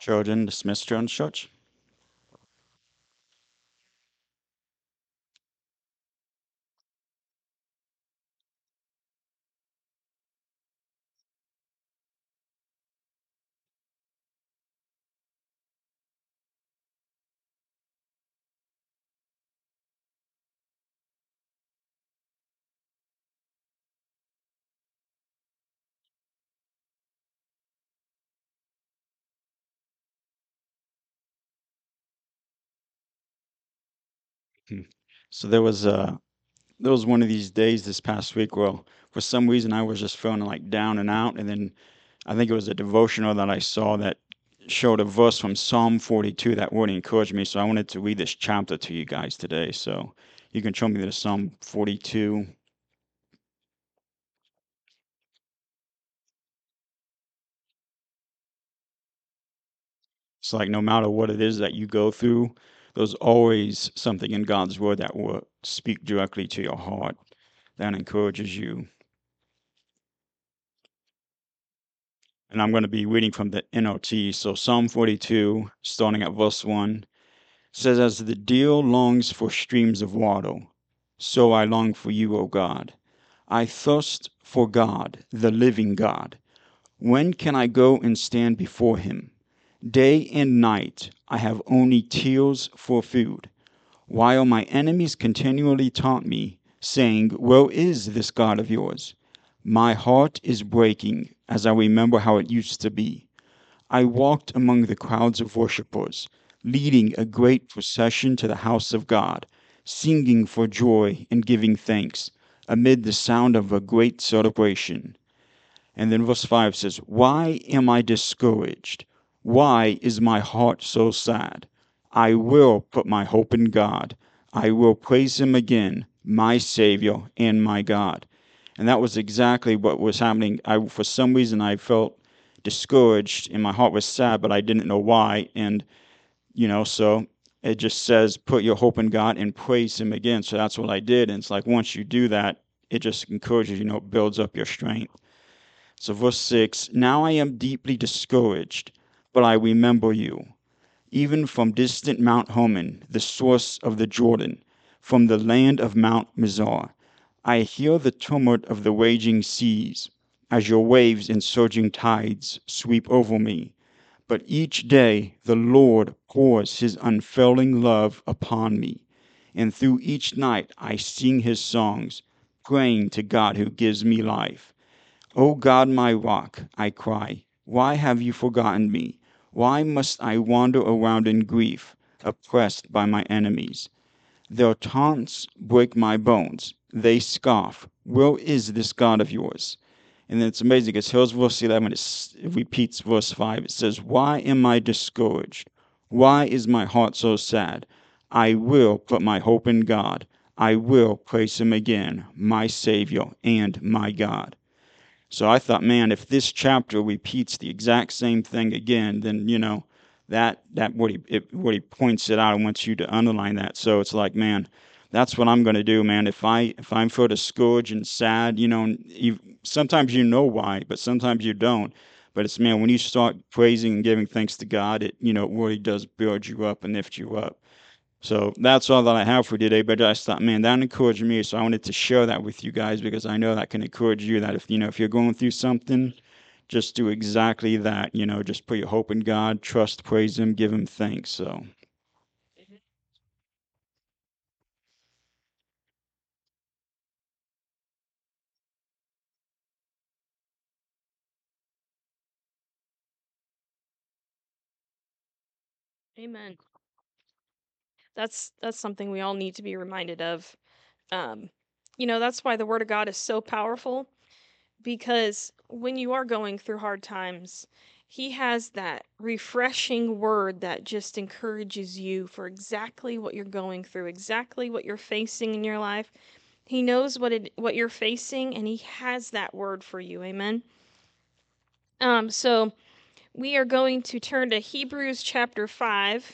Children, dismiss children's church. Hmm. So there was one of these days this past week where for some reason I was just feeling like down and out, and then I think it was a devotional that I saw that showed a verse from Psalm 42 that really encouraged me. So I wanted to read this chapter to you guys today. So you can show me the Psalm 42. It's like no matter what it is that you go through, there's always something in God's word that will speak directly to your heart that encourages you. And I'm going to be reading from the NLT. So Psalm 42, starting at verse 1, says, "As the deer longs for streams of water, so I long for you, O God. I thirst for God, the living God. When can I go and stand before him? Day and night I have only tears for food, while my enemies continually taunt me, saying, Where is this God of yours? My heart is breaking as I remember how it used to be. I walked among the crowds of worshippers, leading a great procession to the house of God, singing for joy and giving thanks, amid the sound of a great celebration." And then verse 5 says, "Why am I discouraged? Why is my heart so sad? I will put my hope in God. I will praise him again, my Savior and my God." And that was exactly what was happening. For some reason, I felt discouraged and my heart was sad, but I didn't know why. And, so it just says, put your hope in God and praise him again. So that's what I did. And it's like, once you do that, it just encourages, it builds up your strength. So, verse 6, "Now I am deeply discouraged, but I remember you, even from distant Mount Hermon, the source of the Jordan, from the land of Mount Mizar. I hear the tumult of the raging seas, as your waves and surging tides sweep over me. But each day the Lord pours his unfailing love upon me, and through each night I sing his songs, praying to God who gives me life. O God, my rock, I cry, why have you forgotten me? Why must I wander around in grief, oppressed by my enemies? Their taunts break my bones. They scoff, where is this God of yours? And then it's amazing because here's verse 11. It repeats verse 5. It says, "Why am I discouraged? Why is my heart so sad? I will put my hope in God. I will praise him again, my Savior and my God." So I thought, man, if this chapter repeats the exact same thing again, then that what he points it out and wants you to underline that. So it's like, man, that's what I'm going to do, man. If I'm feel discouraged and sad, and sometimes you know why, but sometimes you don't. But it's, man, when you start praising and giving thanks to God, it really does build you up and lift you up. So that's all that I have for today. But I just thought, man, that encouraged me. So I wanted to share that with you guys because I know that can encourage you. That if you're going through something, just do exactly that. Just put your hope in God, trust, praise Him, give Him thanks. So, Amen. That's something we all need to be reminded of. Um, that's why the Word of God is so powerful, because when you are going through hard times, He has that refreshing word that just encourages you for exactly what you're going through, exactly what you're facing in your life. He knows what you're facing, and He has that word for you. Amen. So we are going to turn to Hebrews chapter 5,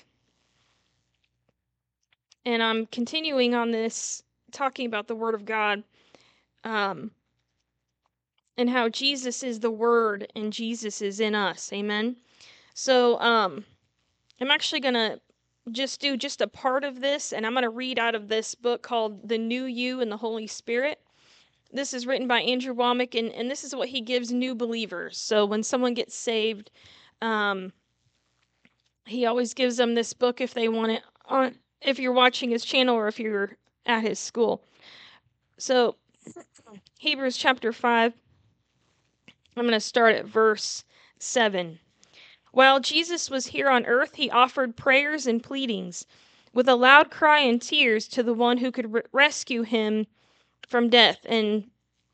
and I'm continuing on this, talking about the Word of God, um, and how Jesus is the Word and Jesus is in us. Amen. So I'm actually going to just do just a part of this, and I'm going to read out of this book called The New You and the Holy Spirit. This is written by Andrew Wommack, and this is what he gives new believers. So when someone gets saved, he always gives them this book if they want it on, if you're watching his channel or if you're at his school. So Hebrews chapter 5, I'm going to start at verse 7. While Jesus was here on earth, he offered prayers and pleadings with a loud cry and tears to the one who could rescue him from death. And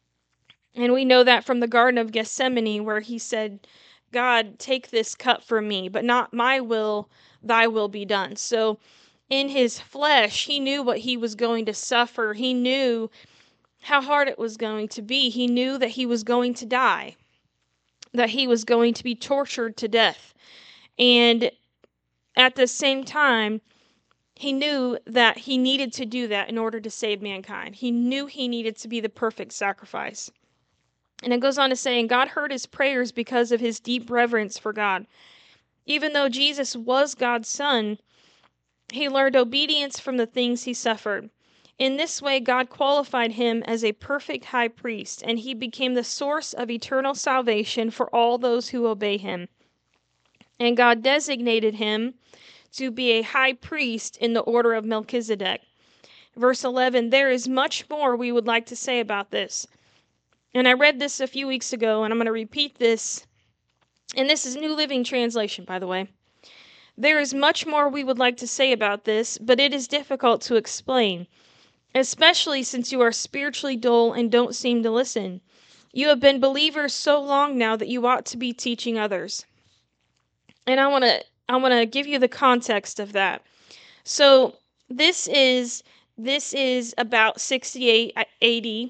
we know that from the Garden of Gethsemane, where he said, God, take this cup from me, but not my will, thy will be done. So in his flesh, he knew what he was going to suffer. He knew how hard it was going to be. He knew that he was going to die, that he was going to be tortured to death. And at the same time, he knew that he needed to do that in order to save mankind. He knew he needed to be the perfect sacrifice. And it goes on to say, and God heard his prayers because of his deep reverence for God. Even though Jesus was God's son, he learned obedience from the things he suffered. In this way, God qualified him as a perfect high priest, and he became the source of eternal salvation for all those who obey him. And God designated him to be a high priest in the order of Melchizedek. Verse 11, there is much more we would like to say about this. And I read this a few weeks ago, and I'm going to repeat this. And this is New Living Translation, by the way. There is much more we would like to say about this, but it is difficult to explain, especially since you are spiritually dull and don't seem to listen. You have been believers so long now that you ought to be teaching others. And I want to give you the context of that. So this is about 68 AD.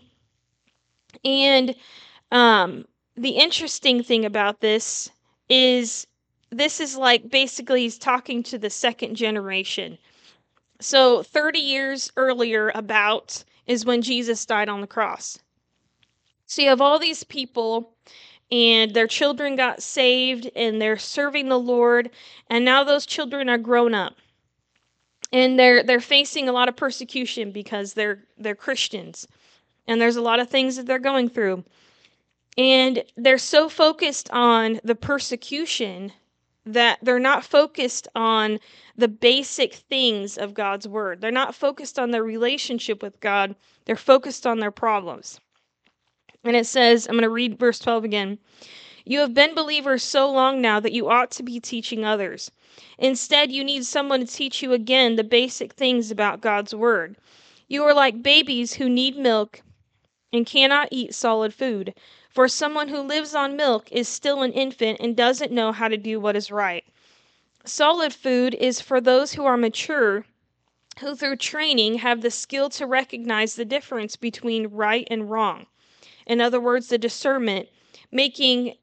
And the interesting thing about this is like basically he's talking to the second generation. So 30 years earlier about is when Jesus died on the cross. So you have all these people and their children got saved and they're serving the Lord, and now those children are grown up. And they're facing a lot of persecution because they're Christians. And there's a lot of things that they're going through. And they're so focused on the persecution that they're not focused on the basic things of God's word. They're not focused on their relationship with God. They're focused on their problems. And it says, I'm going to read verse 12 again. You have been believers so long now that you ought to be teaching others. Instead, you need someone to teach you again the basic things about God's word. You are like babies who need milk and cannot eat solid food. For someone who lives on milk is still an infant and doesn't know how to do what is right. Solid food is for those who are mature, who through training have the skill to recognize the difference between right and wrong. In other words, the discernment, making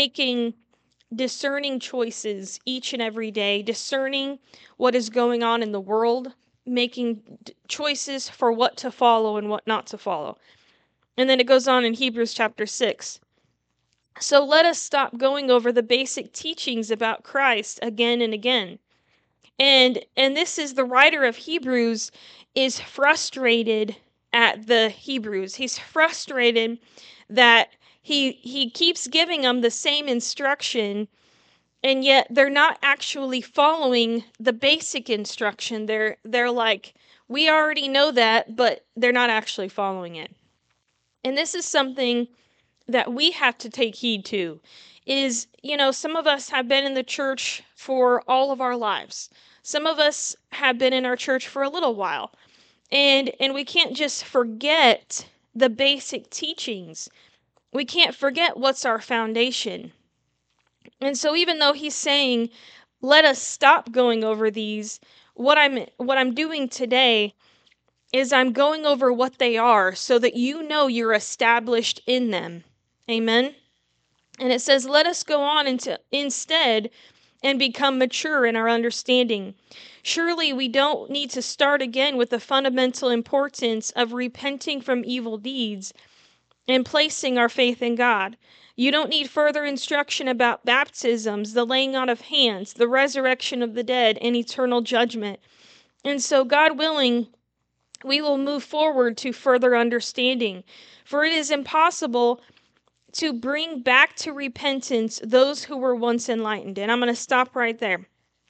discerning choices each and every day, discerning what is going on in the world, making choices for what to follow and what not to follow. And then it goes on in Hebrews chapter 6. So let us stop going over the basic teachings about Christ again and again. And this is the writer of Hebrews is frustrated at the Hebrews. He's frustrated that he keeps giving them the same instruction, and yet they're not actually following the basic instruction. They're like, we already know that, but they're not actually following it. And this is something that we have to take heed to. Is, some of us have been in the church for all of our lives. Some of us have been in our church for a little while. And we can't just forget the basic teachings. We can't forget what's our foundation. And so even though he's saying, let us stop going over these, what I'm doing today is I'm going over what they are so that you know you're established in them. Amen. And it says, let us go on instead and become mature in our understanding. Surely we don't need to start again with the fundamental importance of repenting from evil deeds and placing our faith in God. You don't need further instruction about baptisms, the laying on of hands, the resurrection of the dead, and eternal judgment. And so, God willing, we will move forward to further understanding. For it is impossible to bring back to repentance those who were once enlightened. And I'm going to stop right there.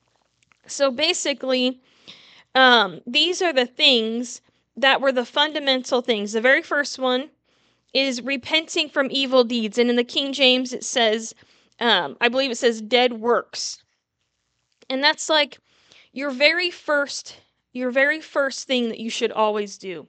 So basically, these are the things that were the fundamental things. The very first one is repenting from evil deeds. And in the King James, it says, I believe it says dead works. And that's like your very first thing that you should always do.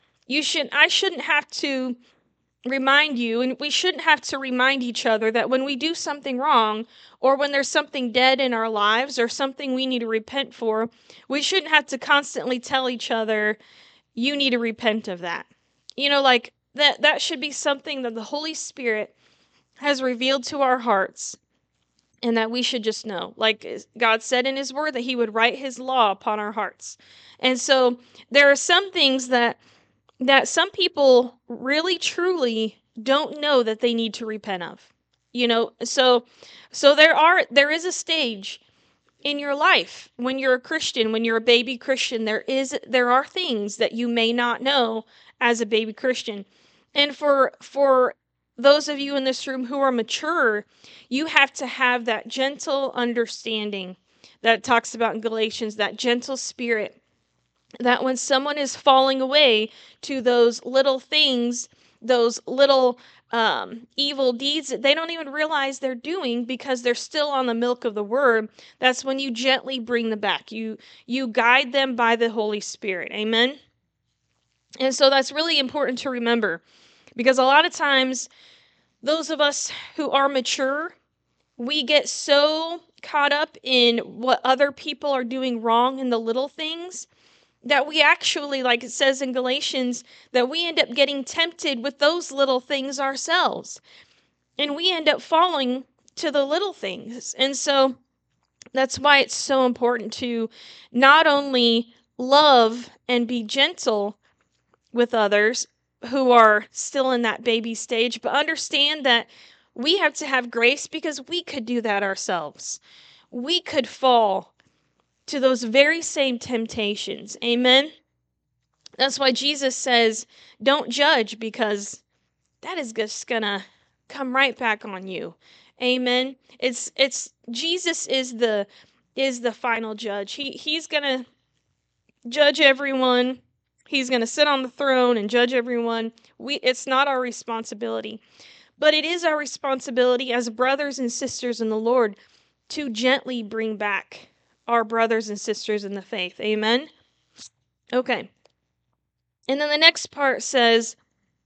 I shouldn't have to remind you, and we shouldn't have to remind each other that when we do something wrong, or when there's something dead in our lives, or something we need to repent for, we shouldn't have to constantly tell each other, you need to repent of that. Like that should be something that the Holy Spirit has revealed to our hearts, and that we should just know. Like God said in His Word that He would write His law upon our hearts. And so there are some things that some people really truly don't know that they need to repent of. So there is a stage in your life when you're a Christian, when you're a baby Christian, there are things that you may not know as a baby Christian. And for those of you in this room who are mature, you have to have that gentle understanding that it talks about in Galatians, that gentle spirit, that when someone is falling away to those little things, those little evil deeds that they don't even realize they're doing because they're still on the milk of the Word, that's when you gently bring them back. You guide them by the Holy Spirit. Amen? And so that's really important to remember, because a lot of times those of us who are mature, we get so caught up in what other people are doing wrong in the little things that we actually, like it says in Galatians, that we end up getting tempted with those little things ourselves. And we end up falling to the little things. And so that's why it's so important to not only love and be gentle with others who are still in that baby stage, but understand that we have to have grace, because we could do that ourselves. We could fall to those very same temptations. Amen? That's why Jesus says, don't judge, because that is just gonna come right back on you. Amen? It's Jesus is the final judge. He's gonna judge everyone. He's gonna sit on the throne and judge everyone. It's not our responsibility. But it is our responsibility as brothers and sisters in the Lord to gently bring back our brothers and sisters in the faith. Amen? Okay. And then the next part says,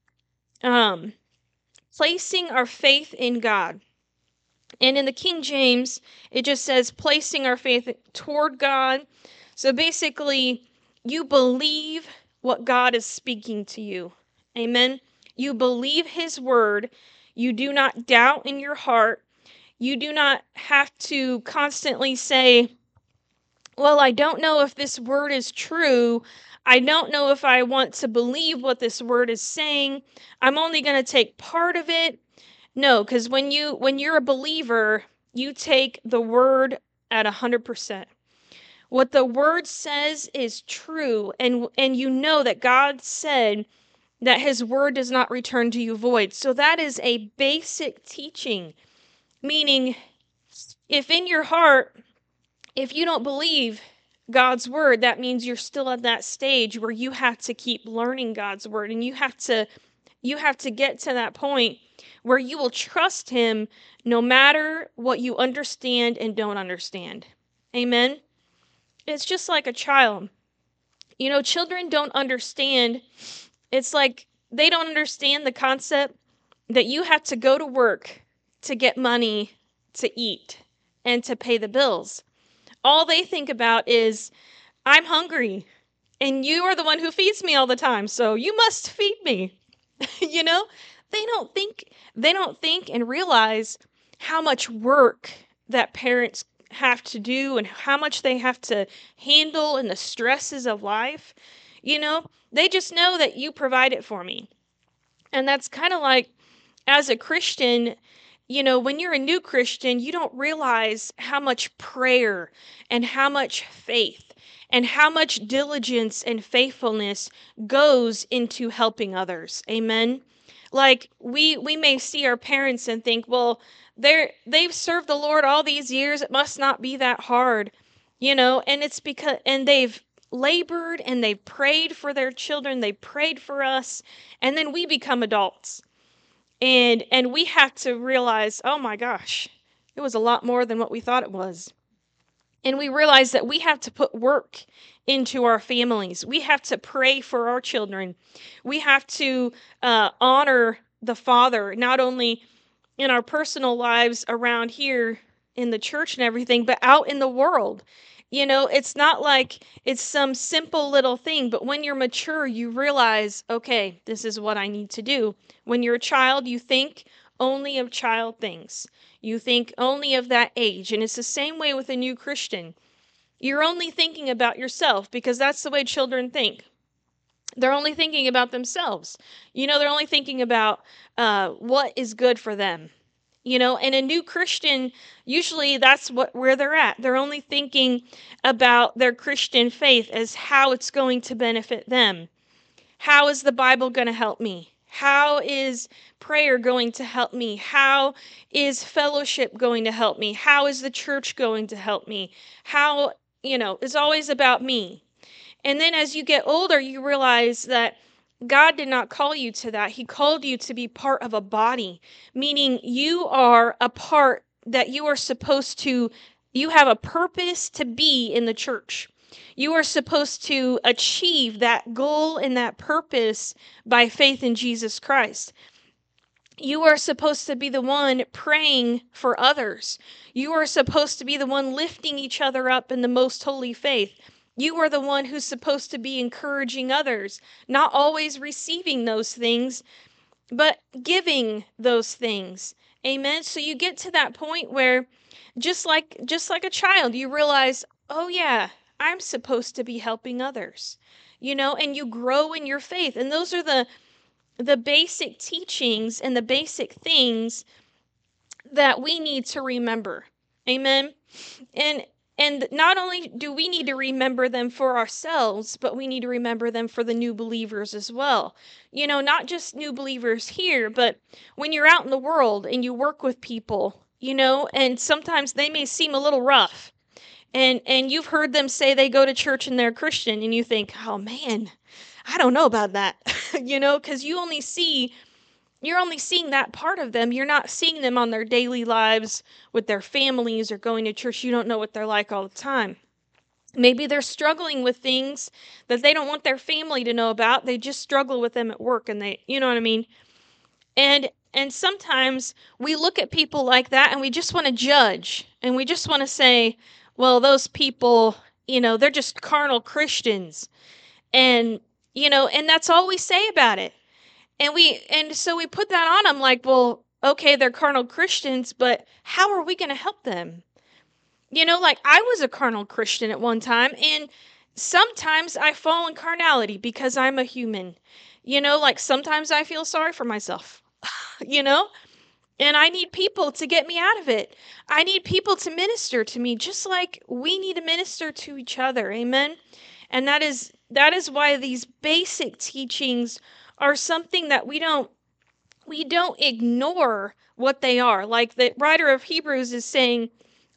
placing our faith in God. And in the King James, it just says placing our faith toward God. So basically, you believe what God is speaking to you. Amen? You believe His word. You do not doubt in your heart. You do not have to constantly say, well, I don't know if this word is true. I don't know if I want to believe what this word is saying. I'm only going to take part of it. No, because when you're a believer, you take the word at 100%. What the word says is true, and you know that God said that His word does not return to you void. So that is a basic teaching, meaning if in your heart, if you don't believe God's word, that means you're still at that stage where you have to keep learning God's word, and you have to get to that point where you will trust Him no matter what you understand and don't understand. Amen? It's just like a child. Children don't understand. It's like they don't understand the concept that you have to go to work to get money to eat and to pay the bills. All they think about is, I'm hungry, and you are the one who feeds me all the time, so you must feed me. They don't think and realize how much work that parents have to do and how much they have to handle and the stresses of life. They just know that you provide it for me. And that's kind of like, as a Christian, When you're a new Christian, you don't realize how much prayer and how much faith and how much diligence and faithfulness goes into helping others. Amen. Like we may see our parents and think, well, they've served the Lord all these years, it must not be that hard. And it's because they've labored and they've prayed for their children, they prayed for us, and then we become adults. And we have to realize, oh my gosh, it was a lot more than what we thought it was. And we realize that we have to put work into our families. We have to pray for our children. We have to honor the Father, not only in our personal lives around here in the church and everything, but out in the world. It's not like it's some simple little thing, but when you're mature, you realize, okay, this is what I need to do. When you're a child, you think only of child things. You think only of that age. And it's the same way with a new Christian. You're only thinking about yourself because that's the way children think. They're only thinking about themselves. They're only thinking about what is good for them. And a new Christian, usually that's where they're at. They're only thinking about their Christian faith as how it's going to benefit them. How is the Bible going to help me? How is prayer going to help me? How is fellowship going to help me? How is the church going to help me? How, it's always about me. And then as you get older, you realize that God did not call you to that. He called you to be part of a body, meaning you are a part that you are supposed to, you have a purpose to be in the church. You are supposed to achieve that goal and that purpose by faith in Jesus Christ. You are supposed to be the one praying for others. You are supposed to be the one lifting each other up in the most holy faith. You are the one who's supposed to be encouraging others, not always receiving those things, but giving those things. Amen. So you get to that point where just like a child, you realize, "Oh yeah, I'm supposed to be helping others." And you grow in your faith. And those are the basic teachings and the basic things that we need to remember. Amen. And not only do we need to remember them for ourselves, but we need to remember them for the new believers as well. Not just new believers here, but when you're out in the world and you work with people, and sometimes they may seem a little rough. And you've heard them say they go to church and they're Christian, and you think, "Oh man, I don't know about that." Because you're only seeing that part of them. You're not seeing them on their daily lives with their families or going to church. You don't know what they're like all the time. Maybe they're struggling with things that they don't want their family to know about. They just struggle with them at work, and you know what I mean? And sometimes we look at people like that and we just want to judge, and we just want to say, well, those people, they're just carnal Christians. And and that's all we say about it. And so we put that on them like, well, okay, they're carnal Christians, but how are we going to help them? Like I was a carnal Christian at one time, and sometimes I fall in carnality because I'm a human. Like sometimes I feel sorry for myself, you know? And I need people to get me out of it. I need people to minister to me just like we need to minister to each other. Amen. And that is why these basic teachings are something that we don't ignore what they are. Like the writer of Hebrews is saying,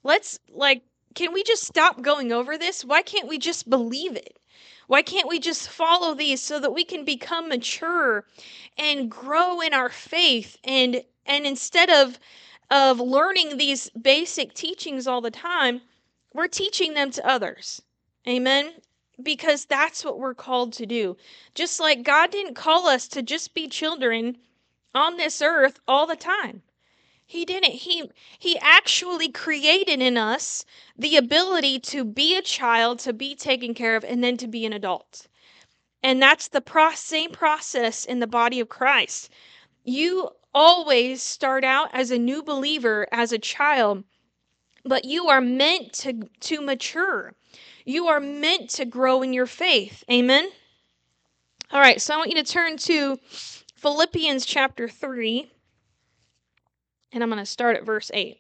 can we just stop going over this? Why can't we just believe it? Why can't we just follow these so that we can become mature and grow in our faith? And instead of learning these basic teachings all the time, we're teaching them to others. Amen. Because that's what we're called to do. Just like God didn't call us to just be children on this earth all the time. He didn't. He actually created in us the ability to be a child, to be taken care of, and then to be an adult. And that's the same process in the body of Christ. You always start out as a new believer, as a child, but you are meant to mature. You are meant to grow in your faith. Amen? All right, so I want you to turn to Philippians chapter 3. And I'm going to start at verse 8.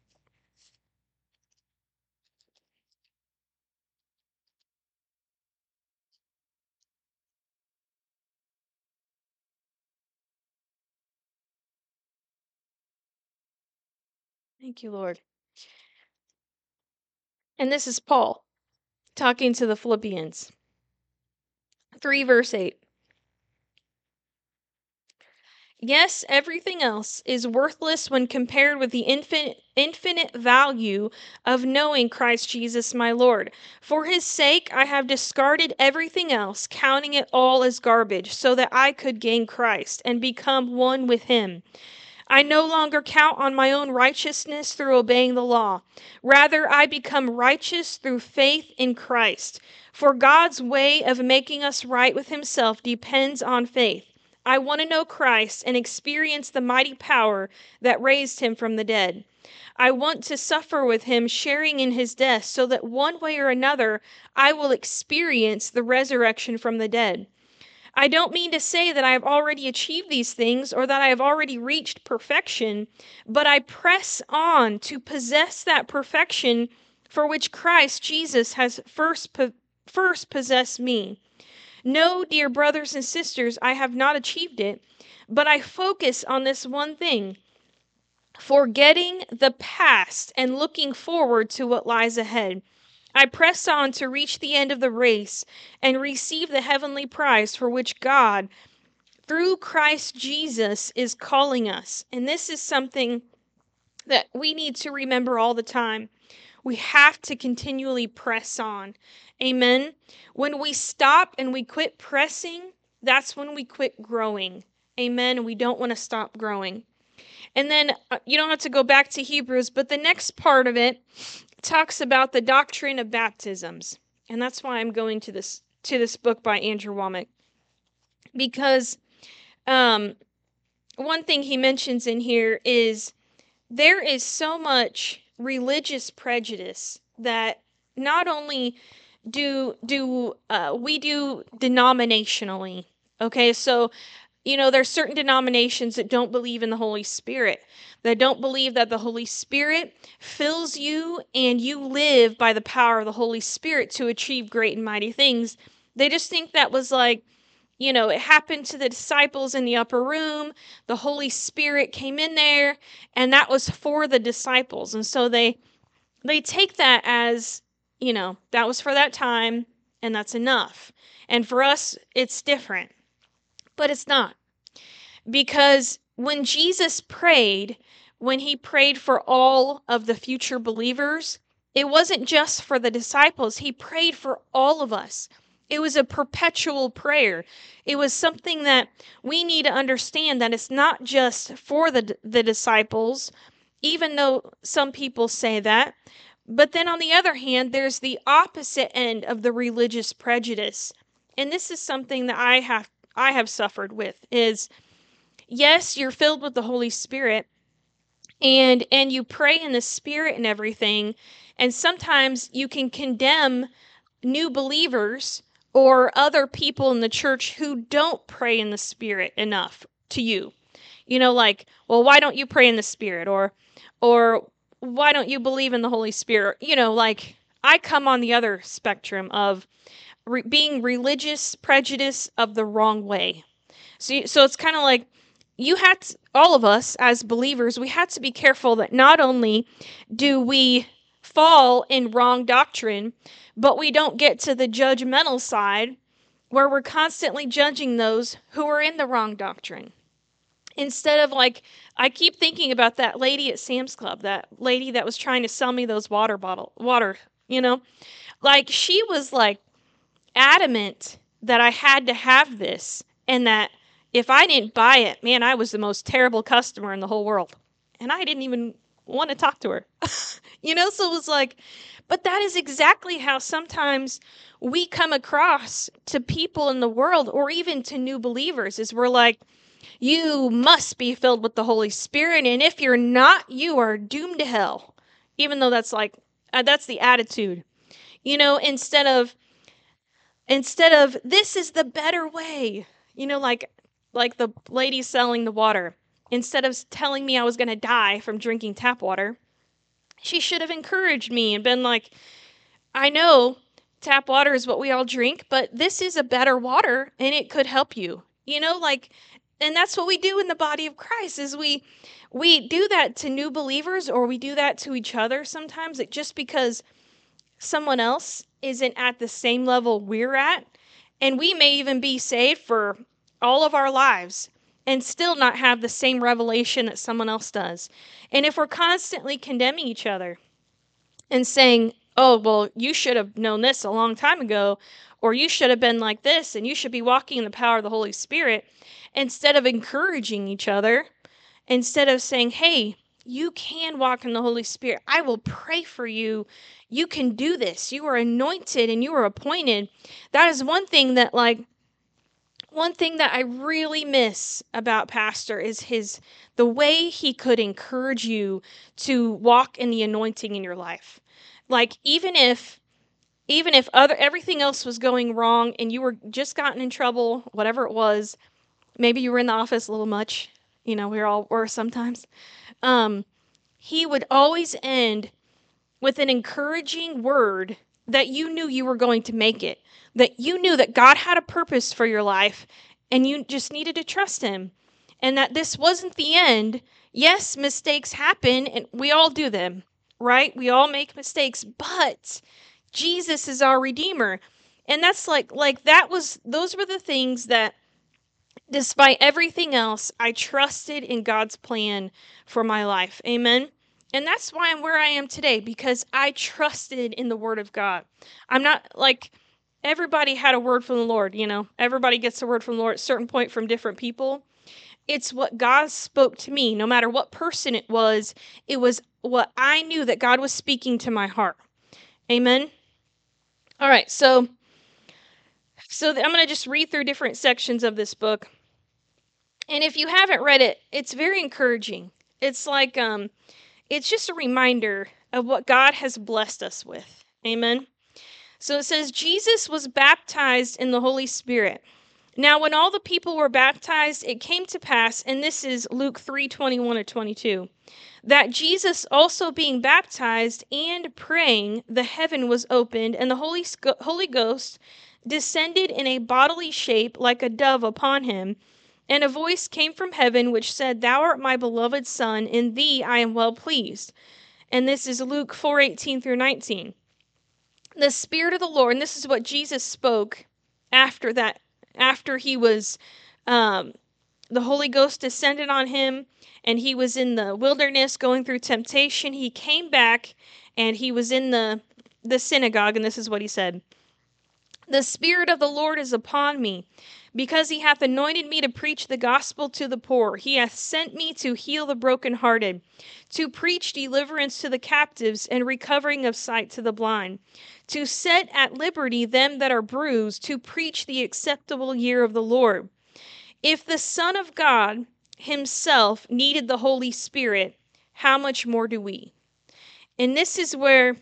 Thank you, Lord. And this is Paul talking to the Philippians. 3 verse 8. Yes, everything else is worthless when compared with the infinite value of knowing Christ Jesus my Lord. For his sake I have discarded everything else, counting it all as garbage, so that I could gain Christ and become one with him. I no longer count on my own righteousness through obeying the law. Rather, I become righteous through faith in Christ. For God's way of making us right with himself depends on faith. I want to know Christ and experience the mighty power that raised him from the dead. I want to suffer with him, sharing in his death, so that one way or another I will experience the resurrection from the dead. I don't mean to say that I have already achieved these things or that I have already reached perfection, but I press on to possess that perfection for which Christ Jesus has first possessed me. No, dear brothers and sisters, I have not achieved it, but I focus on this one thing, forgetting the past and looking forward to what lies ahead. I press on to reach the end of the race and receive the heavenly prize for which God, through Christ Jesus, is calling us. And this is something that we need to remember all the time. We have to continually press on. Amen. When we stop and we quit pressing, that's when we quit growing. Amen. We don't want to stop growing. And then you don't have to go back to Hebrews, but the next part of it talks about the doctrine of baptisms. And that's why I'm going to this book by Andrew Wommack. Because one thing he mentions in here is there is so much religious prejudice that not only do we do denominationally. Okay, so there's certain denominations that don't believe in the Holy Spirit, that don't believe that the Holy Spirit fills you and you live by the power of the Holy Spirit to achieve great and mighty things. They just think that was like, it happened to the disciples in the upper room. The Holy Spirit came in there, and that was for the disciples. And so they take that as, that was for that time, and that's enough. And for us, it's different. But it's not. Because when Jesus prayed, when he prayed for all of the future believers, it wasn't just for the disciples. He prayed for all of us. It was a perpetual prayer. It was something that we need to understand, that it's not just for the disciples, even though some people say that. But then on the other hand, there's the opposite end of the religious prejudice. And this is something that I have suffered with, is yes, you're filled with the Holy Spirit, and you pray in the Spirit and everything, and sometimes you can condemn new believers or other people in the church who don't pray in the Spirit enough to you. Like, well, why don't you pray in the Spirit? Or why don't you believe in the Holy Spirit? Like, I come on the other spectrum of being religious prejudice of the wrong way. So it's kind of like, all of us as believers, we have to be careful that not only do we fall in wrong doctrine, but we don't get to the judgmental side where we're constantly judging those who are in the wrong doctrine. Instead of, like, I keep thinking about that lady at Sam's Club, that lady that was trying to sell me those water, like, she was like adamant that I had to have this, and that if I didn't buy it, man, I was the most terrible customer in the whole world. And I didn't even want to talk to her. So it was like, but that is exactly how sometimes we come across to people in the world, or even to new believers, is we're like, you must be filled with the Holy Spirit, and if you're not, you are doomed to hell. Even though that's like, that's the attitude. Instead of this is the better way, like the lady selling the water. instead of telling me I was going to die from drinking tap water. She should have encouraged me and been like, I know tap water is what we all drink, but this is a better water and it could help you. And that's what we do in the body of Christ is we do that to new believers, or we do that to each other sometimes, just because someone else isn't at the same level we're at, and we may even be saved for all of our lives and still not have the same revelation that someone else does. And if we're constantly condemning each other and saying, oh, well, you should have known this a long time ago, or you should have been like this, and you should be walking in the power of the Holy Spirit, instead of encouraging each other, instead of saying, hey, you can walk in the Holy Spirit. I will pray for you. You can do this. You are anointed and you are appointed. That is one thing that I really miss about Pastor is the way he could encourage you to walk in the anointing in your life. Like even if everything else was going wrong and you were just gotten in trouble, whatever it was, maybe you were in the office a little much, we all were sometimes. He would always end with an encouraging word that you knew you were going to make it, that you knew that God had a purpose for your life and you just needed to trust him, and that this wasn't the end. Yes, mistakes happen and we all do them, right? We all make mistakes, but Jesus is our Redeemer. And that's those were the things that, despite everything else, I trusted in God's plan for my life. Amen. And that's why I'm where I am today, because I trusted in the word of God. I'm not like everybody had a word from the Lord, Everybody gets a word from the Lord at a certain point from different people. It's what God spoke to me, no matter what person it was what I knew that God was speaking to my heart. Amen. All right, so I'm going to just read through different sections of this book. And if you haven't read it, it's very encouraging. It's like it's just a reminder of what God has blessed us with. Amen. So it says, Jesus was baptized in the Holy Spirit. Now, when all the people were baptized, it came to pass, and this is Luke 3:21-22, that Jesus also being baptized and praying, the heaven was opened, and the Holy Ghost descended in a bodily shape like a dove upon him. And a voice came from heaven which said, Thou art my beloved Son, in thee I am well pleased. And this is Luke 4:18-19. The Spirit of the Lord, and this is what Jesus spoke after that, after he was, the Holy Ghost descended on him, and he was in the wilderness going through temptation. He came back, and he was in the synagogue, and this is what he said. The Spirit of the Lord is upon me, because he hath anointed me to preach the gospel to the poor. He hath sent me to heal the brokenhearted, to preach deliverance to the captives, and recovering of sight to the blind, to set at liberty them that are bruised, to preach the acceptable year of the Lord. If the Son of God himself needed the Holy Spirit, how much more do we? And this is where,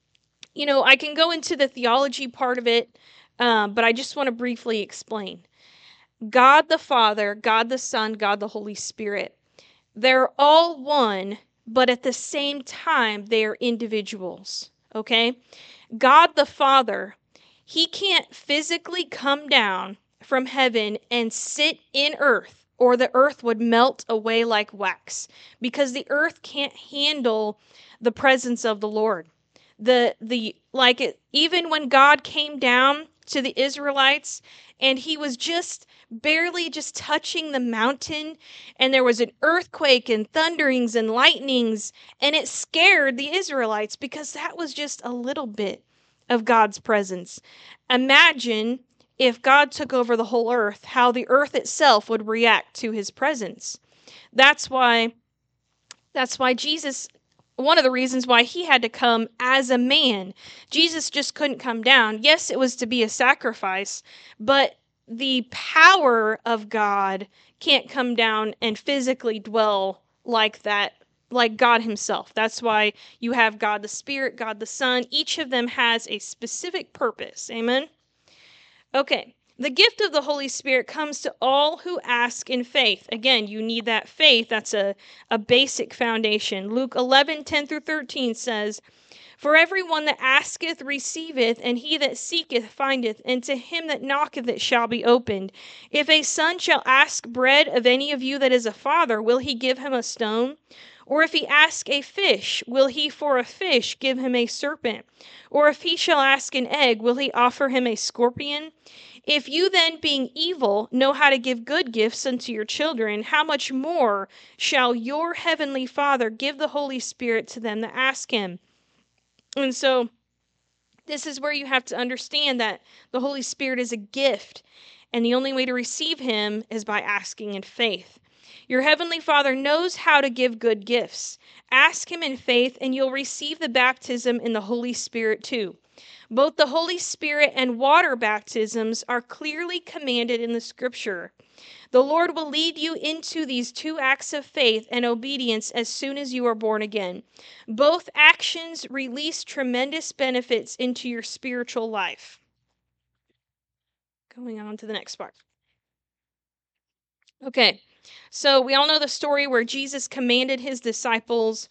I can go into the theology part of it, but I just want to briefly explain. God the Father, God the Son, God the Holy Spirit, they're all one, but at the same time, they're individuals, okay? God the Father, he can't physically come down from heaven and sit in earth, or the earth would melt away like wax, because the earth can't handle the presence of the Lord. Even when God came down to the Israelites and he was just barely just touching the mountain, and there was an earthquake and thunderings and lightnings, and it scared the Israelites because that was just a little bit of God's presence. Imagine if God took over the whole earth, how the earth itself would react to his presence. That's why Jesus, one of the reasons why he had to come as a man. Jesus just couldn't come down. Yes, it was to be a sacrifice, but the power of God can't come down and physically dwell like that, like God himself. That's why you have God the Spirit, God the Son. Each of them has a specific purpose. Amen? Okay, The gift of the Holy Spirit comes to all who ask in faith. Again, you need that faith. That's a basic foundation. Luke 11:10-13 says, "For everyone that asketh receiveth, and he that seeketh findeth, and to him that knocketh it shall be opened. If a son shall ask bread of any of you that is a father, will he give him a stone? Or if he ask a fish, will he for a fish give him a serpent? Or if he shall ask an egg, will he offer him a scorpion? If you then, being evil, know how to give good gifts unto your children, how much more shall your heavenly Father give the Holy Spirit to them that ask him?" And so this is where you have to understand that the Holy Spirit is a gift, and the only way to receive him is by asking in faith. Your heavenly Father knows how to give good gifts. Ask him in faith, and you'll receive the baptism in the Holy Spirit too. Both the Holy Spirit and water baptisms are clearly commanded in the Scripture. The Lord will lead you into these two acts of faith and obedience as soon as you are born again. Both actions release tremendous benefits into your spiritual life. Going on to the next part. Okay, so we all know the story where Jesus commanded his disciples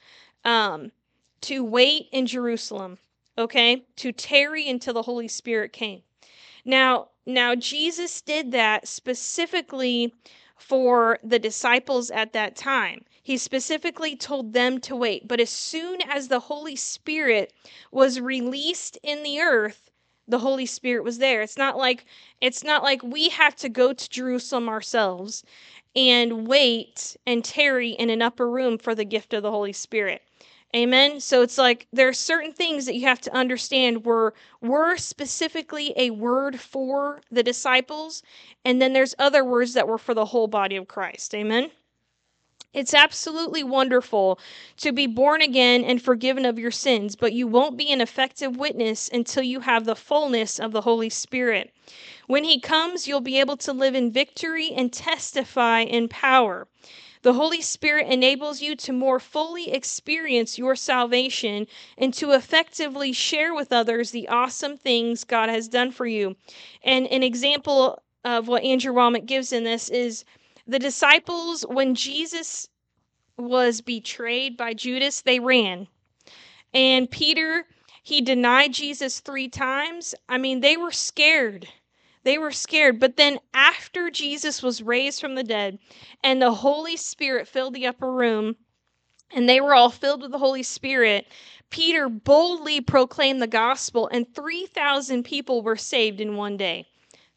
to wait in Jerusalem, okay, to tarry until the Holy Spirit came. Now Jesus did that specifically for the disciples at that time. He specifically told them to wait. But as soon as the Holy Spirit was released in the earth, the Holy Spirit was there. It's not like we have to go to Jerusalem ourselves and wait and tarry in an upper room for the gift of the Holy Spirit. Amen. So it's like there are certain things that you have to understand were specifically a word for the disciples, and then there's other words that were for the whole body of Christ. Amen. It's absolutely wonderful to be born again and forgiven of your sins, but you won't be an effective witness until you have the fullness of the Holy Spirit. When he comes, you'll be able to live in victory and testify in power. The Holy Spirit enables you to more fully experience your salvation and to effectively share with others the awesome things God has done for you. And an example of what Andrew Wommack gives in this is the disciples, when Jesus was betrayed by Judas, they ran. And Peter, he denied Jesus 3 times. I mean, they were scared. They were scared. But then after Jesus was raised from the dead and the Holy Spirit filled the upper room and they were all filled with the Holy Spirit, Peter boldly proclaimed the gospel and 3,000 people were saved in one day.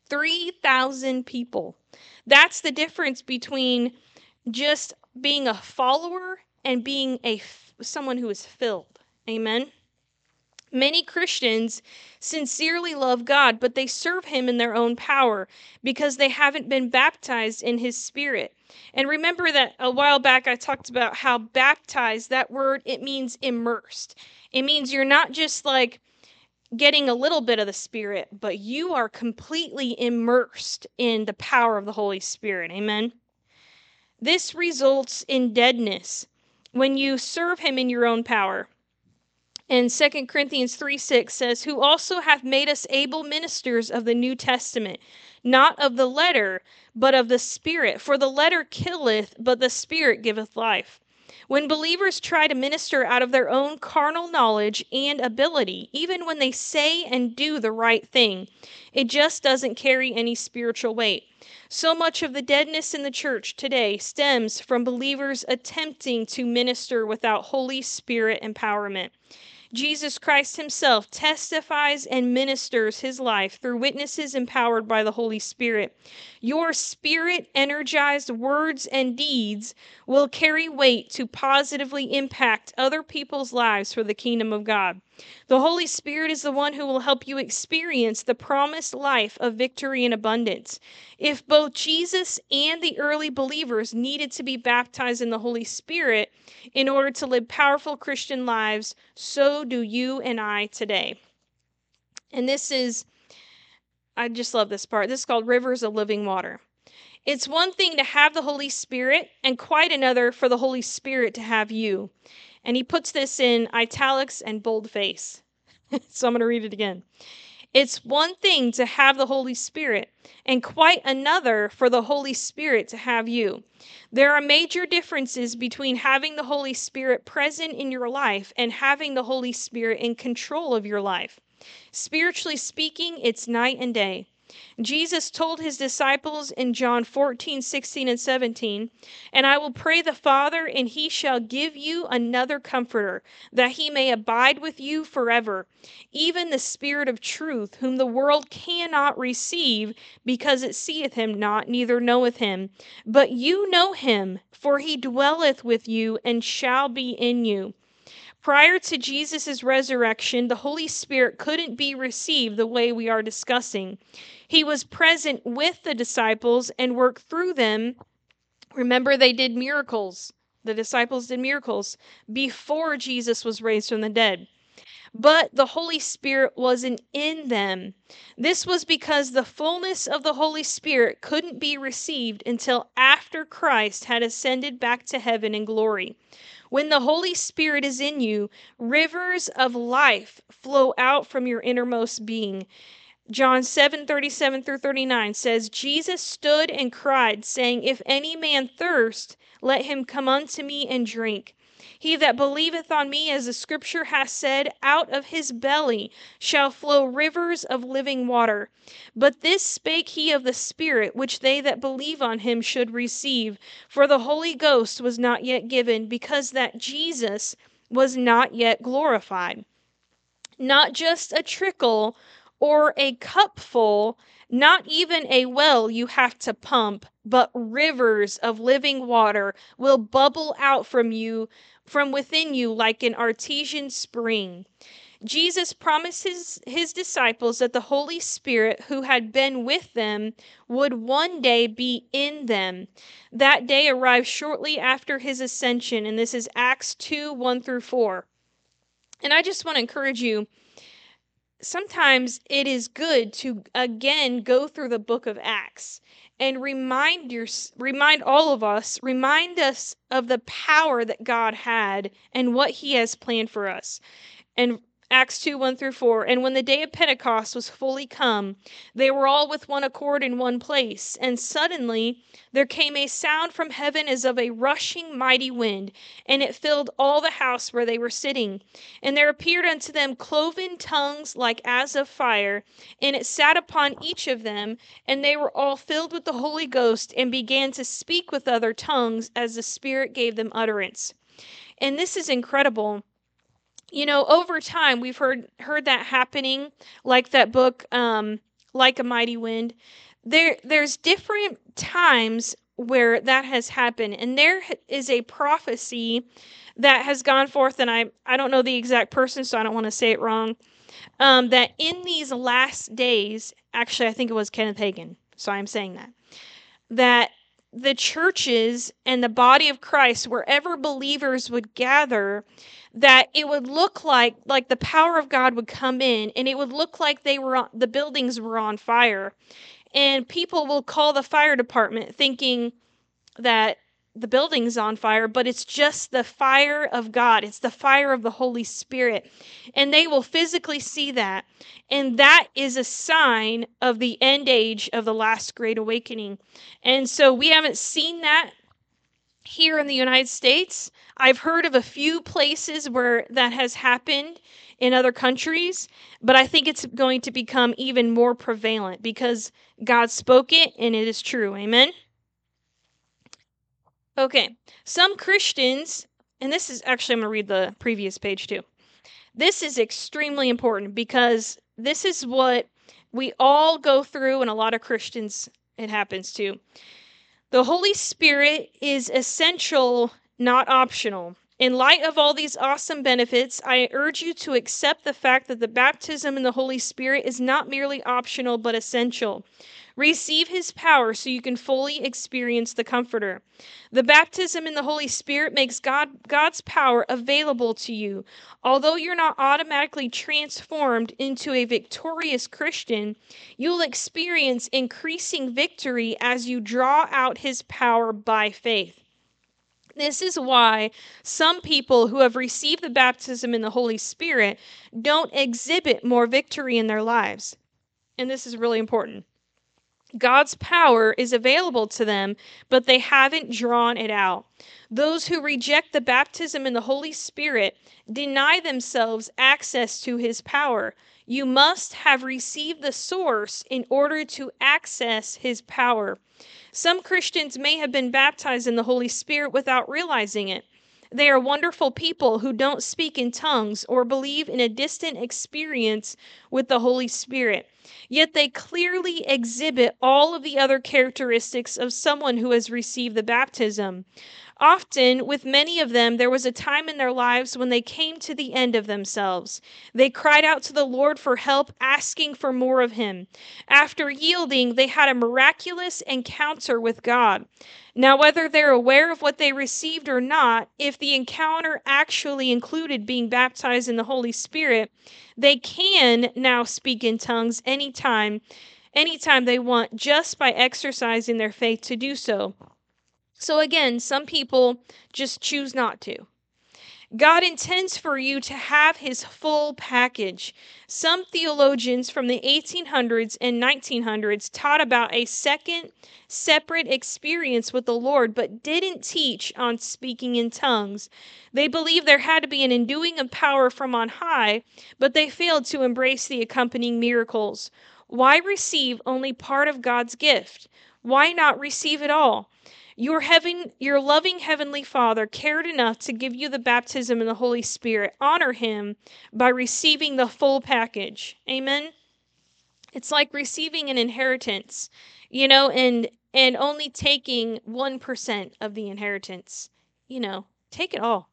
3,000 people. That's the difference between just being a follower and being someone who is filled. Amen. Many Christians sincerely love God, but they serve him in their own power because they haven't been baptized in his Spirit. And remember that a while back I talked about how baptized, that word, it means immersed. It means you're not just like getting a little bit of the Spirit, but you are completely immersed in the power of the Holy Spirit. Amen. This results in deadness when you serve him in your own power. And 2 Corinthians 3:6 says, "Who also hath made us able ministers of the New Testament, not of the letter, but of the Spirit. For the letter killeth, but the Spirit giveth life." When believers try to minister out of their own carnal knowledge and ability, even when they say and do the right thing, it just doesn't carry any spiritual weight. So much of the deadness in the church today stems from believers attempting to minister without Holy Spirit empowerment. Jesus Christ himself testifies and ministers his life through witnesses empowered by the Holy Spirit. Your Spirit-energized words and deeds will carry weight to positively impact other people's lives for the kingdom of God. The Holy Spirit is the one who will help you experience the promised life of victory and abundance. If both Jesus and the early believers needed to be baptized in the Holy Spirit in order to live powerful Christian lives, so do you and I today. And I just love this part. This is called Rivers of Living Water. It's one thing to have the Holy Spirit and quite another for the Holy Spirit to have you. And he puts this in italics and boldface. So I'm going to read it again. It's one thing to have the Holy Spirit, and quite another for the Holy Spirit to have you. There are major differences between having the Holy Spirit present in your life and having the Holy Spirit in control of your life. Spiritually speaking, it's night and day. Jesus told his disciples in John 14, 16, and 17, "And I will pray the Father, and he shall give you another comforter, that he may abide with you forever, even the Spirit of truth, whom the world cannot receive, because it seeth him not, neither knoweth him. But you know him, for he dwelleth with you, and shall be in you." Prior to Jesus' resurrection, the Holy Spirit couldn't be received the way we are discussing. He was present with the disciples and worked through them. Remember, they did miracles. The disciples did miracles before Jesus was raised from the dead. But the Holy Spirit wasn't in them. This was because the fullness of the Holy Spirit couldn't be received until after Christ had ascended back to heaven in glory. When the Holy Spirit is in you, rivers of life flow out from your innermost being. John 7:37 through 39 says, Jesus stood and cried, saying, "If any man thirst, let him come unto me and drink. He that believeth on me, as the scripture hath said, out of his belly shall flow rivers of living water. But this spake he of the Spirit, which they that believe on him should receive. For the Holy Ghost was not yet given, because that Jesus was not yet glorified." Not just a trickle or a cupful, not even a well you have to pump, but rivers of living water will bubble out from within you like an artesian spring. Jesus promises his disciples that the Holy Spirit, who had been with them, would one day be in them. That day arrived shortly after his ascension, and this is Acts 2, 1 through 4. And I just want to encourage you, sometimes it is good to again go through the book of Acts and remind us of the power that God had and what he has planned for us. And Acts 2, 1 through 4. And when the day of Pentecost was fully come, they were all with one accord in one place. And suddenly there came a sound from heaven as of a rushing mighty wind, and it filled all the house where they were sitting. And there appeared unto them cloven tongues like as of fire, and it sat upon each of them. And they were all filled with the Holy Ghost, and began to speak with other tongues as the Spirit gave them utterance. And this is incredible. You know, over time we've heard that happening, like that book, Like a Mighty Wind. There's different times where that has happened, and there is a prophecy that has gone forth, and I don't know the exact person, so I don't want to say it wrong. That in these last days, actually, I think it was Kenneth Hagin, so I'm saying that the churches and the body of Christ, wherever believers would gather, that it would look like the power of God would come in, and it would look like the buildings were on fire, and people will call the fire department thinking that the building's on fire, but it's just the fire of God. It's the fire of the Holy Spirit, and they will physically see that, and that is a sign of the end age of the last great awakening. And so we haven't seen that here in the United States. I've heard of a few places where that has happened in other countries, but I think it's going to become even more prevalent because God spoke it and it is true. Amen? Okay, some Christians, and this is actually, I'm going to read the previous page too. This is extremely important because this is what we all go through, and a lot of Christians it happens to. The Holy Spirit is essential, not optional. In light of all these awesome benefits, I urge you to accept the fact that the baptism in the Holy Spirit is not merely optional, but essential. Receive his power so you can fully experience the Comforter. The baptism in the Holy Spirit makes God's power available to you. Although you're not automatically transformed into a victorious Christian, you'll experience increasing victory as you draw out his power by faith. This is why some people who have received the baptism in the Holy Spirit don't exhibit more victory in their lives. And this is really important. God's power is available to them, but they haven't drawn it out. Those who reject the baptism in the Holy Spirit deny themselves access to his power. You must have received the source in order to access his power. Some Christians may have been baptized in the Holy Spirit without realizing it. They are wonderful people who don't speak in tongues or believe in a distant experience with the Holy Spirit. Yet they clearly exhibit all of the other characteristics of someone who has received the baptism. Often, with many of them, there was a time in their lives when they came to the end of themselves. They cried out to the Lord for help, asking for more of him. After yielding, they had a miraculous encounter with God. Now, whether they're aware of what they received or not, if the encounter actually included being baptized in the Holy Spirit, they can now speak in tongues anytime they want, just by exercising their faith to do so. So again, some people just choose not to. God intends for you to have his full package. Some theologians from the 1800s and 1900s taught about a second separate experience with the Lord, but didn't teach on speaking in tongues. They believed there had to be an enduing of power from on high, but they failed to embrace the accompanying miracles. Why receive only part of God's gift? Why not receive it all? Your loving heavenly Father cared enough to give you the baptism in the Holy Spirit. Honor him by receiving the full package. Amen. It's like receiving an inheritance, and only taking 1% of the inheritance. Take it all.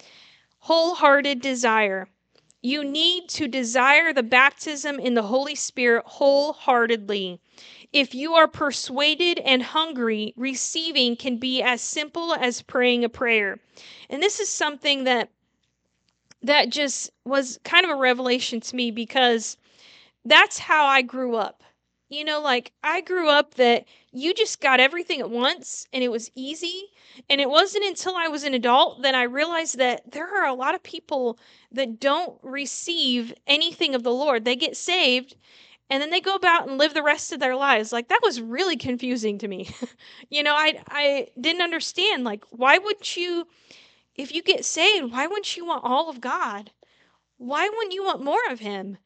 Wholehearted desire. You need to desire the baptism in the Holy Spirit wholeheartedly. If you are persuaded and hungry, receiving can be as simple as praying a prayer. And this is something that just was kind of a revelation to me, because that's how I grew up. I grew up that you just got everything at once and it was easy. And it wasn't until I was an adult that I realized that there are a lot of people that don't receive anything of the Lord. They get saved and then they go about and live the rest of their lives. Like, that was really confusing to me. I didn't understand, like, why would you, if you get saved, why wouldn't you want all of God? Why wouldn't you want more of him?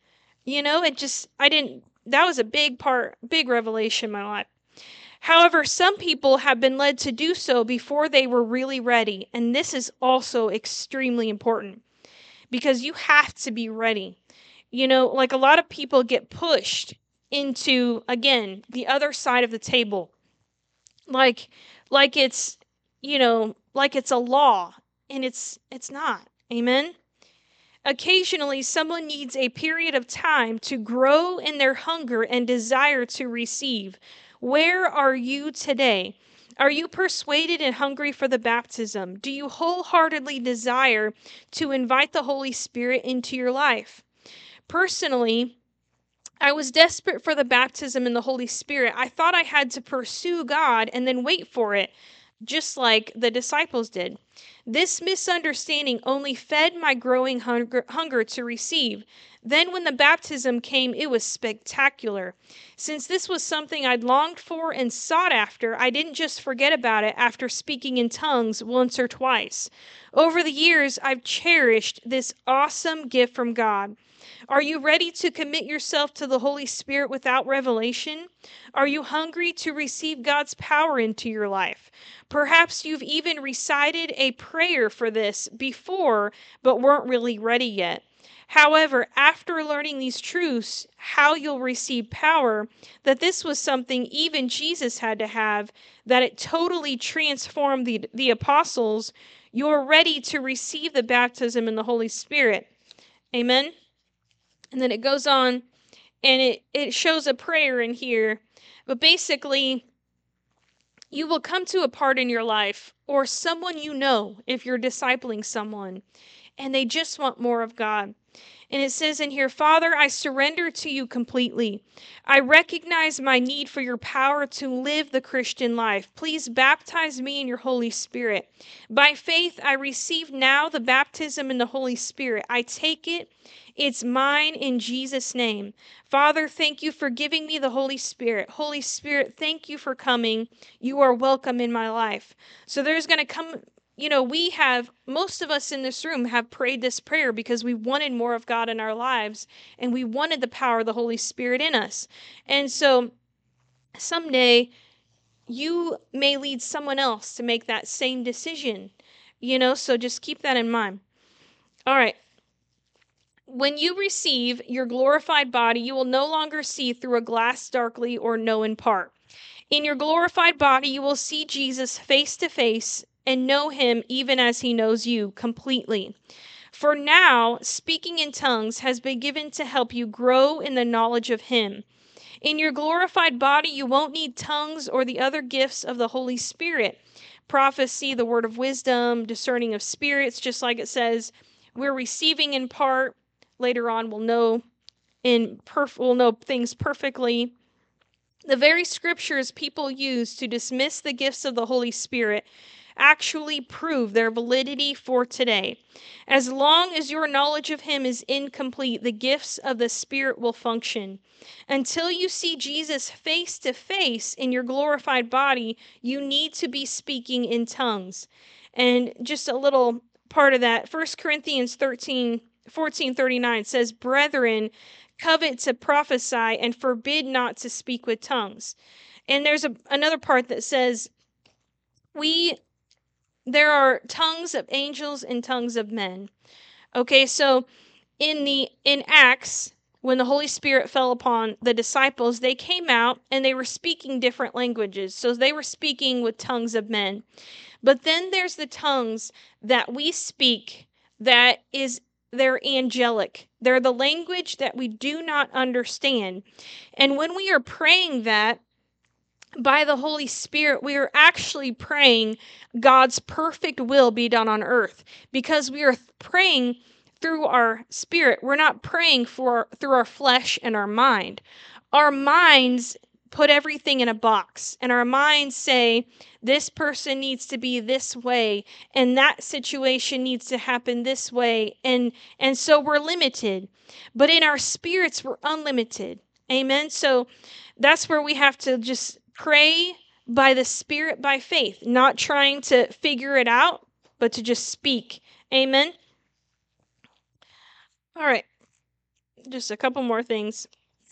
That was a big revelation in my life. However, some people have been led to do so before they were really ready. And this is also extremely important, because you have to be ready. Like, a lot of people get pushed into, again, the other side of the table. Like it's, like it's a law, and it's not. Amen. Occasionally, someone needs a period of time to grow in their hunger and desire to receive. Where are you today? Are you persuaded and hungry for the baptism? Do you wholeheartedly desire to invite the Holy Spirit into your life? Personally, I was desperate for the baptism in the Holy Spirit. I thought I had to pursue God and then wait for it, just like the disciples did. This misunderstanding only fed my growing hunger to receive. Then when the baptism came, it was spectacular. Since this was something I'd longed for and sought after, I didn't just forget about it after speaking in tongues once or twice. Over the years, I've cherished this awesome gift from God. Are you ready to commit yourself to the Holy Spirit without revelation? Are you hungry to receive God's power into your life? Perhaps you've even recited a prayer for this before, but weren't really ready yet. However, after learning these truths, how you'll receive power, that this was something even Jesus had to have, that it totally transformed the apostles, you're ready to receive the baptism in the Holy Spirit. Amen? And then it goes on, and it shows a prayer in here. But basically, you will come to a part in your life, or someone if you're discipling someone, and they just want more of God. And it says in here, Father, I surrender to you completely. I recognize my need for your power to live the Christian life. Please baptize me in your Holy Spirit. By faith, I receive now the baptism in the Holy Spirit. I take it. It's mine in Jesus' name. Father, thank you for giving me the Holy Spirit. Holy Spirit, thank you for coming. You are welcome in my life. So there's going to come, most of us in this room have prayed this prayer because we wanted more of God in our lives and we wanted the power of the Holy Spirit in us. And so someday you may lead someone else to make that same decision, so just keep that in mind. All right. When you receive your glorified body, you will no longer see through a glass darkly or know in part. In your glorified body, you will see Jesus face to face and know him even as he knows you completely. For now, speaking in tongues has been given to help you grow in the knowledge of him. In your glorified body, you won't need tongues or the other gifts of the Holy Spirit. Prophecy, the word of wisdom, discerning of spirits, just like it says, we're receiving in part. Later on, we'll know things perfectly. The very scriptures people use to dismiss the gifts of the Holy Spirit actually prove their validity for today. As long as your knowledge of him is incomplete, the gifts of the Spirit will function. Until you see Jesus face to face in your glorified body, you need to be speaking in tongues. And just a little part of that, 1 Corinthians 14:39 says, Brethren, covet to prophesy and forbid not to speak with tongues. And there's another part that says, there are tongues of angels and tongues of men. Okay, so in Acts, when the Holy Spirit fell upon the disciples, they came out and they were speaking different languages. So they were speaking with tongues of men. But then there's the tongues that we speak they're angelic. They're the language that we do not understand. And when we are praying that by the Holy Spirit, we are actually praying God's perfect will be done on earth, because we are praying through our spirit. We're not praying through our flesh and our mind. Our minds put everything in a box, and our minds say, this person needs to be this way, and that situation needs to happen this way, and so we're limited. But in our spirits, we're unlimited. Amen. So that's where we have to just pray by the Spirit, by faith, not trying to figure it out, but to just speak. Amen. All right. Just a couple more things.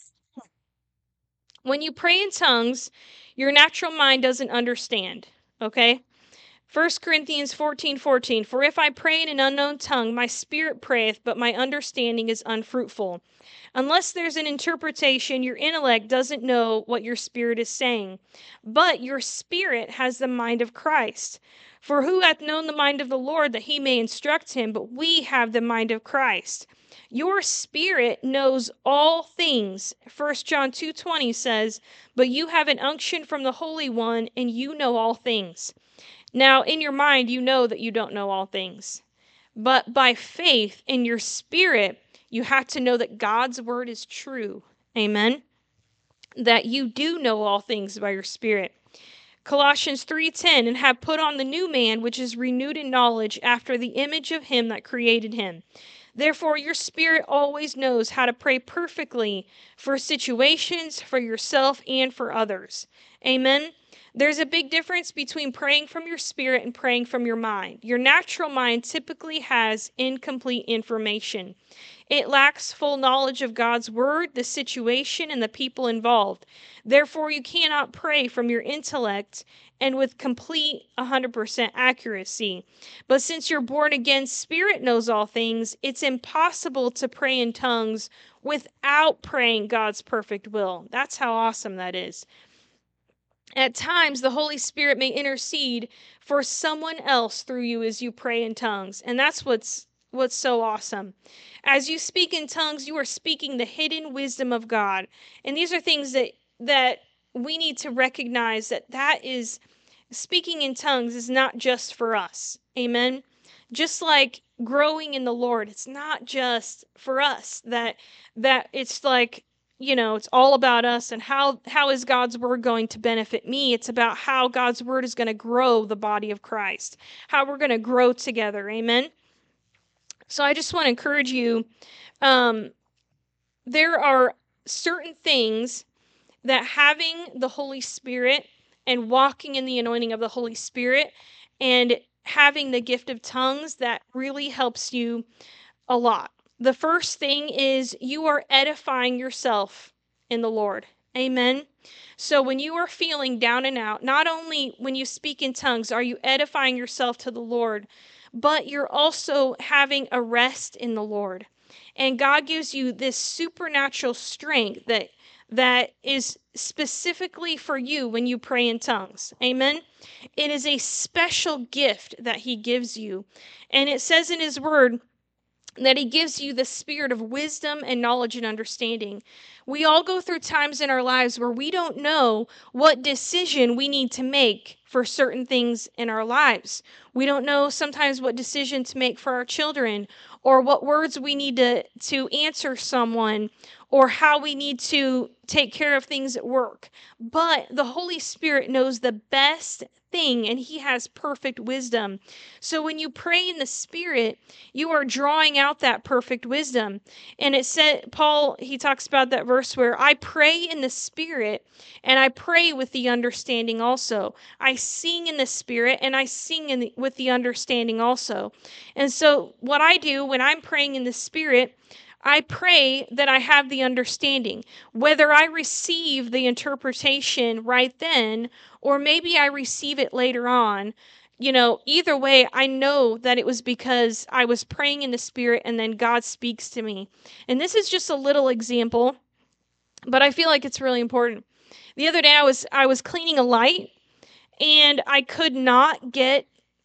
When you pray in tongues, your natural mind doesn't understand. Okay? 1 Corinthians 14:14, For if I pray in an unknown tongue, my spirit prayeth, but my understanding is unfruitful. Unless there's an interpretation, your intellect doesn't know what your spirit is saying. But your spirit has the mind of Christ. For who hath known the mind of the Lord that he may instruct him? But we have the mind of Christ. Your spirit knows all things. 1 John 2:20 says, But you have an unction from the Holy One, and you know all things. Now, in your mind, you know that you don't know all things. But by faith in your spirit, you have to know that God's word is true. Amen. That you do know all things by your spirit. Colossians 3:10, and have put on the new man, which is renewed in knowledge after the image of him that created him. Therefore, your spirit always knows how to pray perfectly for situations, for yourself, and for others. Amen. There's a big difference between praying from your spirit and praying from your mind. Your natural mind typically has incomplete information. It lacks full knowledge of God's word, the situation, and the people involved. Therefore, you cannot pray from your intellect and with complete 100% accuracy. But since your born again spirit knows all things, it's impossible to pray in tongues without praying God's perfect will. That's how awesome that is. At times, the Holy Spirit may intercede for someone else through you as you pray in tongues. And that's what's so awesome. As you speak in tongues, you are speaking the hidden wisdom of God. And these are things that we need to recognize, that is, speaking in tongues is not just for us. Amen. Just like growing in the Lord, it's not just for us that it's like, it's all about us and how is God's word going to benefit me. It's about how God's word is going to grow the body of Christ, how we're going to grow together. Amen. So I just want to encourage you. There are certain things that having the Holy Spirit and walking in the anointing of the Holy Spirit and having the gift of tongues, that really helps you a lot. The first thing is you are edifying yourself in the Lord. Amen. So when you are feeling down and out, not only when you speak in tongues are you edifying yourself to the Lord, but you're also having a rest in the Lord. And God gives you this supernatural strength that is specifically for you when you pray in tongues. Amen. It is a special gift that he gives you. And it says in his word that he gives you the spirit of wisdom and knowledge and understanding. We all go through times in our lives where we don't know what decision we need to make for certain things in our lives. We don't know sometimes what decision to make for our children, or what words we need to answer someone, or how we need to take care of things at work. But the Holy Spirit knows the best thing, and he has perfect wisdom. So when you pray in the Spirit, you are drawing out that perfect wisdom. And it said, Paul, he talks about that verse where I pray in the Spirit and I pray with the understanding also. I sing in the Spirit and I sing with the understanding also. And so what I do when I'm praying in the Spirit, I pray that I have the understanding, whether I receive the interpretation right then, or maybe I receive it later on. Either way, I know that it was because I was praying in the Spirit and then God speaks to me. And this is just a little example, but I feel like it's really important. The other day I was cleaning a light and I could not get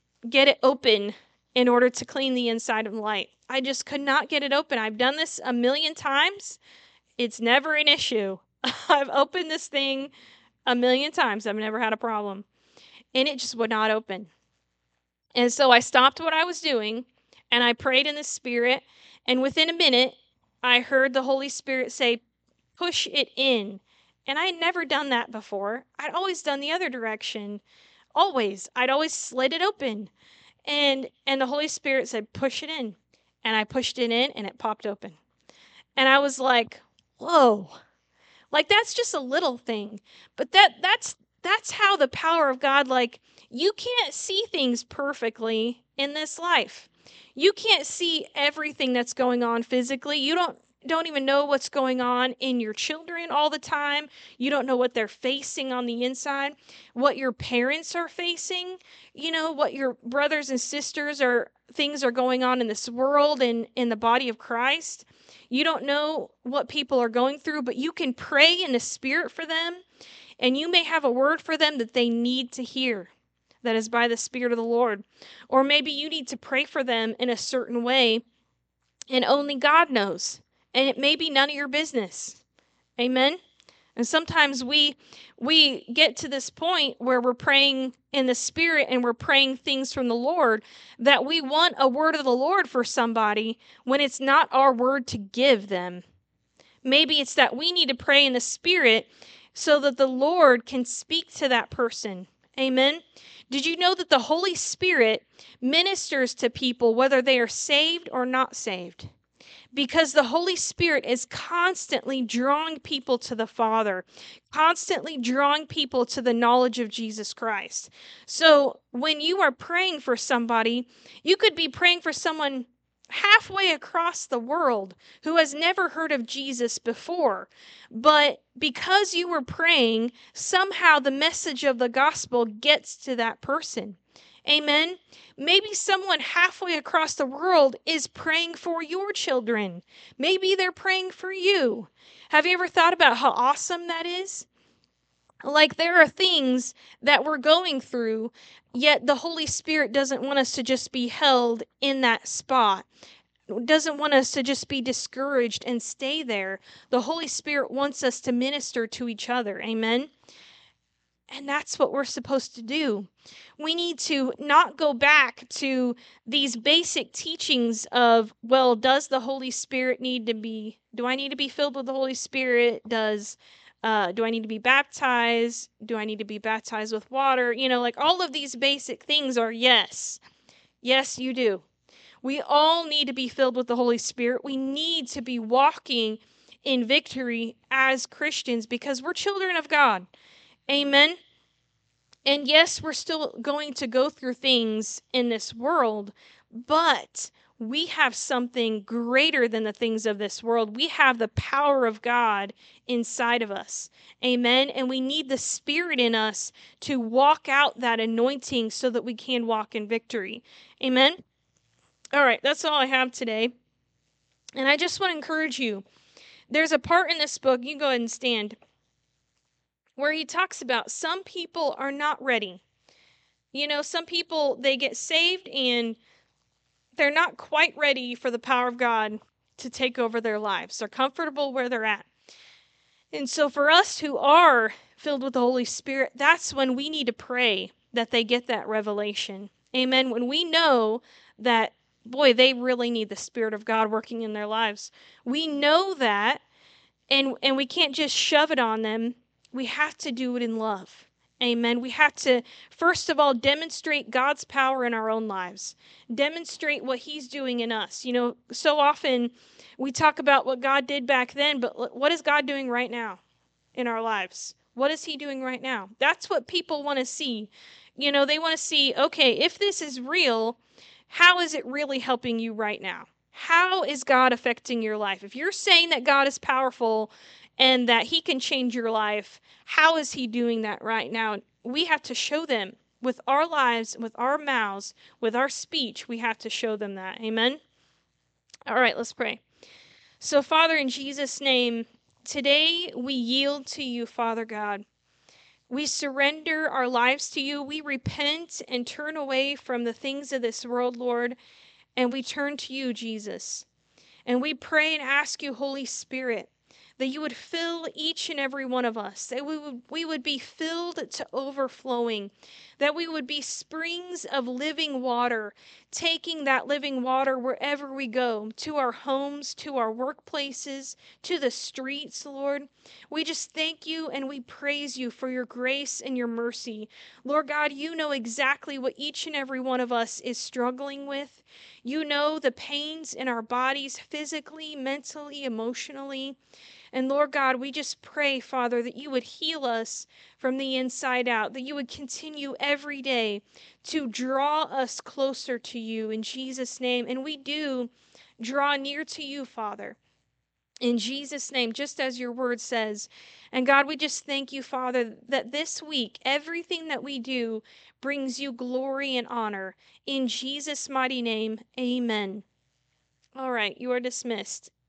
it open in order to clean the inside of the light. I just could not get it open. I've done this a million times. It's never an issue. I've opened this thing a million times. I've never had a problem. And it just would not open. And so I stopped what I was doing and I prayed in the Spirit. And within a minute, I heard the Holy Spirit say, push it in. And I had never done that before. I'd always done the other direction. Always. I'd always slid it open. And the Holy Spirit said, push it in. And I pushed it in and it popped open. And I was like, whoa. Like that's just a little thing. But that's how the power of God, like, you can't see things perfectly in this life. You can't see everything that's going on physically. You don't even know what's going on in your children all the time. You don't know what they're facing on the inside, what your parents are facing, what your brothers and sisters things are going on in this world and in the body of Christ. You don't know what people are going through, but you can pray in the Spirit for them, and you may have a word for them that they need to hear that is by the Spirit of the Lord. Or maybe you need to pray for them in a certain way, and only God knows. And it may be none of your business. Amen? And sometimes we get to this point where we're praying in the Spirit and we're praying things from the Lord, that we want a word of the Lord for somebody when it's not our word to give them. Maybe it's that we need to pray in the Spirit so that the Lord can speak to that person. Amen. Did you know that the Holy Spirit ministers to people whether they are saved or not saved? Because the Holy Spirit is constantly drawing people to the Father, constantly drawing people to the knowledge of Jesus Christ. So when you are praying for somebody, you could be praying for someone halfway across the world who has never heard of Jesus before. But because you were praying, somehow the message of the gospel gets to that person. Amen. Maybe someone halfway across the world is praying for your children. Maybe they're praying for you. Have you ever thought about how awesome that is? Like, there are things that we're going through, yet the Holy Spirit doesn't want us to just be held in that spot. Doesn't want us to just be discouraged and stay there. The Holy Spirit wants us to minister to each other. Amen. And that's what we're supposed to do. We need to not go back to these basic teachings of, well, does the Holy Spirit do I need to be filled with the Holy Spirit? Do I need to be baptized? Do I need to be baptized with water? Like all of these basic things are yes. Yes, you do. We all need to be filled with the Holy Spirit. We need to be walking in victory as Christians because we're children of God. Amen. And yes, we're still going to go through things in this world, but we have something greater than the things of this world. We have the power of God inside of us. Amen. And we need the Spirit in us to walk out that anointing so that we can walk in victory. Amen. All right, that's all I have today. And I just want to encourage you. There's a part in this book, you can go ahead and stand, where he talks about some people are not ready. Some people, they get saved and they're not quite ready for the power of God to take over their lives. They're comfortable where they're at. And so for us who are filled with the Holy Spirit, that's when we need to pray that they get that revelation. Amen. When we know that, boy, they really need the Spirit of God working in their lives. We know that, and we can't just shove it on them. We have to do it in love. Amen. We have to, first of all, demonstrate God's power in our own lives. Demonstrate what He's doing in us. So often we talk about what God did back then, but what is God doing right now in our lives? What is He doing right now? That's what people want to see. They want to see, okay, if this is real, how is it really helping you right now? How is God affecting your life? If you're saying that God is powerful and that He can change your life, how is He doing that right now? We have to show them with our lives, with our mouths, with our speech. We have to show them that. Amen? All right, let's pray. So, Father, in Jesus' name, today we yield to you, Father God. We surrender our lives to you. We repent and turn away from the things of this world, Lord, and we turn to you, Jesus. And we pray and ask you, Holy Spirit, that you would fill each and every one of us, that we would be filled to overflowing, that we would be springs of living water, taking that living water wherever we go, to our homes, to our workplaces, to the streets, Lord. We just thank you and we praise you for your grace and your mercy. Lord God, you know exactly what each and every one of us is struggling with. You know the pains in our bodies, physically, mentally, emotionally. And Lord God, we just pray, Father, that you would heal us from the inside out, that you would continue every day to draw us closer to you in Jesus' name. And we do draw near to you, Father, in Jesus' name, just as your word says. And God, we just thank you, Father, that this week, everything that we do brings you glory and honor. In Jesus' mighty name, amen. All right, you are dismissed.